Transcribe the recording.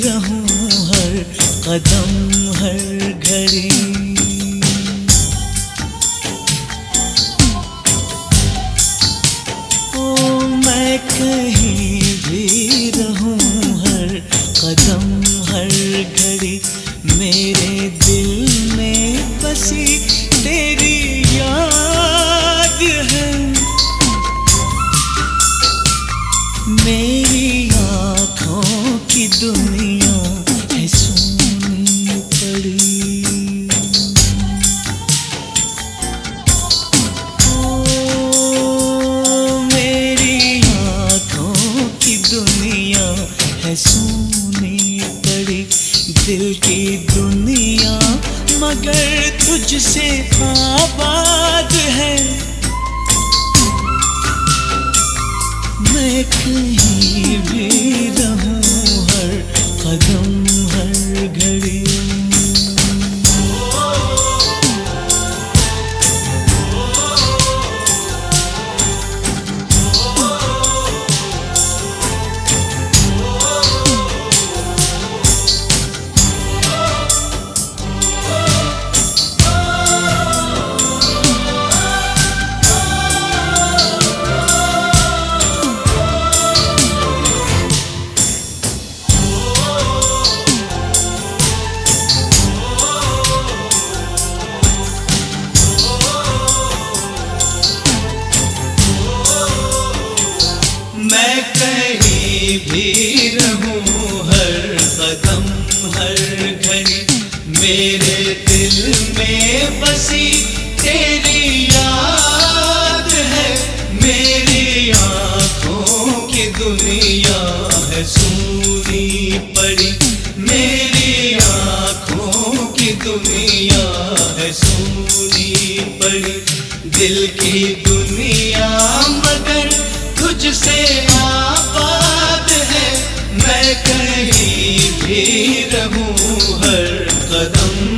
रहूं हर कदम हर घड़ी। ओ मैं कहीं भी रहूं हर कदम हर घड़ी, मेरे दिल में बसी तेरी याद है। मेरी आँखों की दुनिया है सोनी पड़ी। ओ मेरी आँखों की दुनिया है सोनी पड़ी, दिल की दुनिया मगर तुझसे आबाद है। मैं कहीं भी रहूं हर कदम हर घड़ी। मैं कहीं भी रहूं हर कदम हर घड़ी, मेरे दिल में बसी तेरी याद है। मेरी आँखों की दुनिया है सूनी पड़ी, मेरी आँखों की दुनिया है सूनी पड़ी, दिल की दुनिया मगर तुझसे आबाद है। मैं कहीं भी रहूं हर कदम